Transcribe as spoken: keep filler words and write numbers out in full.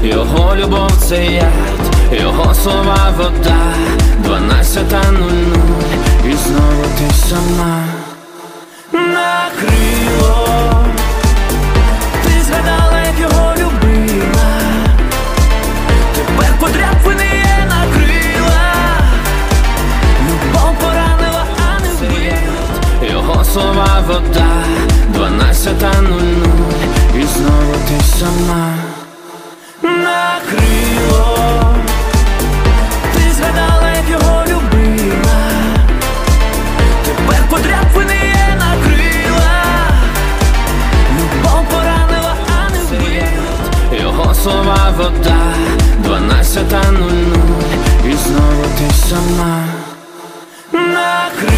Його любов це яд, його слова вода. Дванадцята нуль нуль, і знову ти сама. Накрило, ти згадала, як його любила. Тепер подряпини є на крилах. Любов поранила, а не вбила. Його слова вода. Дванадцята нуль нуль, і знову ти сама. Накрило, ти згадала, як його любила. Тепер подряпини є на крилах. Любов поранила, а не вбила. Його слова вода. Дванадцята нуль нуль, і знову ти сама. Накрило.